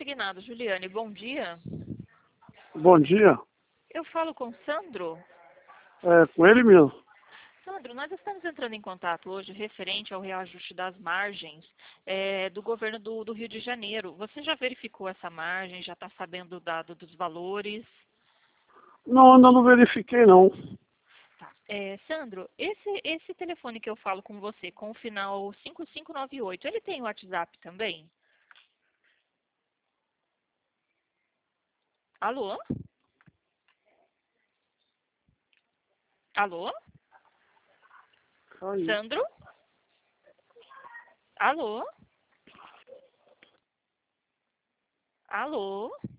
consignado, Juliane, bom dia. Bom dia. Eu falo com Sandro. É com ele mesmo. Sandro, nós estamos entrando em contato hoje referente ao reajuste das margens do governo do Rio de Janeiro. Você já verificou essa margem? Já está sabendo dos valores? Não, ainda não verifiquei não. Tá. Sandro, esse telefone que eu falo com você, com o final 5598, ele tem WhatsApp também? Alô? Alô? Caiu. Sandro? Alô? Alô?